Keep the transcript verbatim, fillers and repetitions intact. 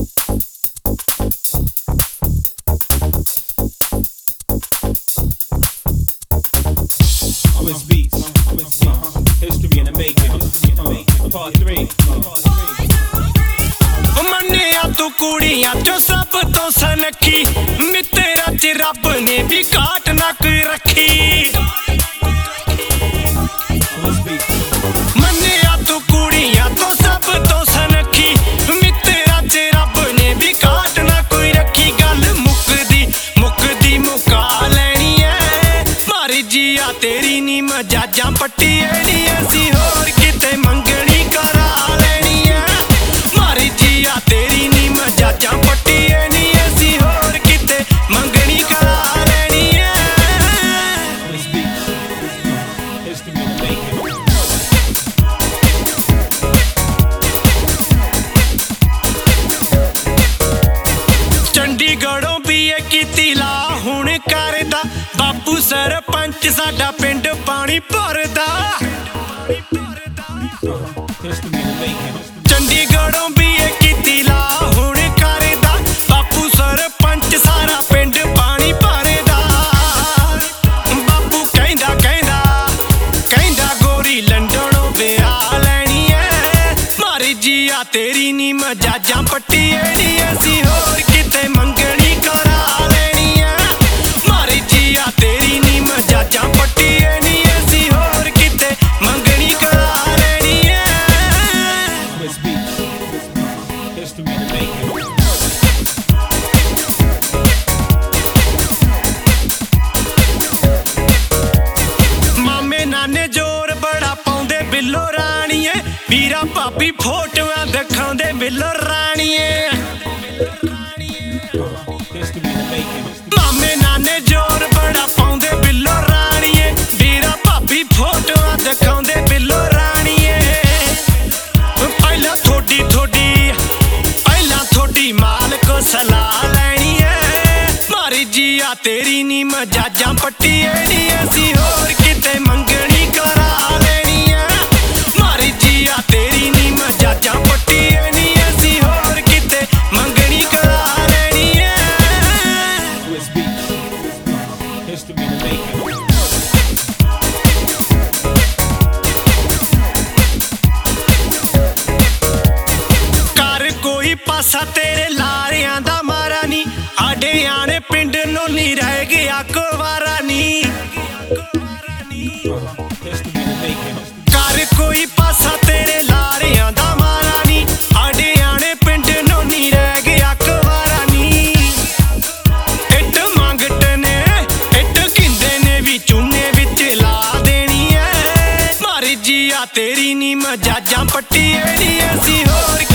Twist beats, twist beats, history in the making, part three. ਮੰਨਿਆ ਤੂੰ ਕੁੜੀਆਂ ਚੋਂ ਸਭ ਤੋਂ ਸਨਖੀ, ਮਿੱਤਰਾਂ ਚ ਰੱਬ ਨੇ ਵੀ ਘਾਟ ਨਾ ਕੋਈ ਰੱਖੀ। ਮੰਨਿਆ ਤੂੰ ਕੁੜੀਆਂ ਤੋਂ ਸਭ ਤੋਂ ਸਨਖੀ, ਮਿੱਤਰਾਂ ਚ ਰੱਬ ਨੇ ਵੀ ਘਾਟ ਨਾ ਕੋਈ ਰੱਖੀ। ਗੱਲ ਮੁੱਕਦੀ ਮੁੱਕਦੀ ਮੁਕਾ ਲੈਣੀ ਐ, ਮਰਜ਼ੀ ਆ ਤੇਰੀ ਨੀ ਮਜਾਜਾਂ ਪੱਟੀ ਐਣੀ, ਅਸੀਂ ਹੋਰ ਕਿਤੇ ਮੰਗਣੀ ਕਰਾ ਲੈਣੀ ਐ। ਮਰਜ਼ੀ ਆ ਤੇਰੀ ਨੀ ਮਜਾਜਾਂ ਪੱਟੀ ਐਣੀ, ਅਸੀਂ ਹੋਰ ਕਿਤੇ ਮੰਗਣੀ ਕਰਾ ਲੈਣੀ ਐ। Twist beats, history in the making. ਚੰਡੀਗੜ੍ਹੋਂ ਬੀਏ ਕੀਤੀ ਲਾ ਹੁਣ ਕਰਦਾ, ਬਾਪੂ ਸਰਪੰਚ ਸਾਡਾ ਪਿੰਡ ਪਾਣੀ ਭਰਦਾ। History in the making. ਚੰਡੀਗੜ੍ਹੋਂ ਬੀਏ ਕੀਤੀ ਲਾ ਹੁਣ ਕਰਦਾ, ਬਾਪੂ ਸਰਪੰਚ ਸਾਰਾ ਪਿੰਡ ਪਾਣੀ ਭਰਦਾ। ਬਾਪੂ ਕਹਿੰਦਾ ਕਹਿੰਦਾ ਕਹਿੰਦਾ ਗੋਰੀ ਲੰਡਨੋਂ ਵਿਆਹ ਲੈਣੀ ਐ, ਮਰਜ਼ੀ ਆ ਤੇਰੀ ਨੀ ਮਜਾਜਾਂ ਪੱਟੀ ਐਣੀ, ਅਸੀਂ ਹੋਰ ਕਿਤੇ ਮੰਗਣੀ ਕਰਾ ਲੈਣੀ ਐ। ਮਰਜ਼ੀ ਆ ਤੇਰੀ ਨੀ ਮਜਾਜਾਂ ਪੱਟੀ ਐਣੀ, ਅਸੀਂ ਹੋਰ ਕਿਤੇ ਮੰਗਣੀ ਕਰਾ ਲੈਣੀ ਐ। Twist beats, history in the making. ਮਾਮੇ ਨਾਨੇ ਜ਼ੋਰ ਬੜਾ ਪਾਉਂਦੇ ਬਿੱਲੋ ਰਾਣੀਏ, ਵੀਰਾ ਭਾਬੀ ਫੋਟੋਆਂ ਦਿਖਾਉਂਦੇ ਬਿੱਲੋ ਰਾਣੀਏ। History in the making. ਮਾਮੇ ਨਾਨੇ ਜ਼ੋਰ ਬੜਾ ਪਾਉਂਦੇ ਬਿੱਲੋ ਰਾਣੀਏ, ਵੀਰਾ ਭਾਬੀ ਫੋਟੋਆਂ ਦਿਖਾਉਂਦੇ ਬਿੱਲੋ ਰਾਣੀਏ। ਪਹਿਲਾਂ ਥੋਡੀ ਥੋਡੀ ਪਹਿਲਾਂ ਥੋਡੀ ਮਾਲਕ ਸਲਾਹ ਲੈਣੀ ਐ, ਮਰਜ਼ੀ ਆ ਤੇਰੀ ਨੀ ਮਜਾਜਾਂ ਪੱਟੀ ਐਣੀ, ਅਸੀਂ ਹੋਰ ਕਿਤੇ ਮੰਗਣੀ ਕਰਾ ਲੈਣੀ ਐ। ਮਰਜ਼ੀ ਆ ਤੇਰੀ ਨੀ ਮਜਾਜਾਂ ਪੱਟੀ ਐਣੀ, ਅਸੀਂ ਹੋਰ ਕਿਤੇ ਮੰਗਣੀ ਕਰਾ ਲੈਣੀ ਐ। Twist beats, history in the making. ਕਰ ਕੋਈ ਪਾਸਾ ਤੇਰੇ ਲਾਰਿਆਂ ਦਾ ਮਾਰਾ ਨੀ, ਆਡੇ ਆਣੇ ਪਿੰਡ ਨੂੰ ਨੀ ਰਹਿ ਗਿਆ ਕੁਵਾਰਾ ਨੀ। History in the making. ਕਰ ਕੋਈ ਪਾਸਾ ਤੇਰੇ ਲਾਰਿਆਂ ਦਾ ਮਾਰਾ ਨੀ, ਆਡੇ ਆਣੇ ਪਿੰਡ ਨੂੰ ਨੀ ਰਹਿ ਗਿਆ ਕੁਵਾਰਾ ਨੀ। ਇੱਟ ਮੰਗਟ ਨੇ ਇੱਟ ਗਿੰਦੇ ਨੇ ਵੀ ਚੂਨੇ ਵਿੱਚ ਲਾ ਦੇਣੀ ਐ, ਮਰਜ਼ੀ ਆ ਤੇਰੀ ਨੀ ਮਜਾਜਾਂ ਪੱਟੀ ਐਣੀ, ਅਸੀਂ ਹੋਰ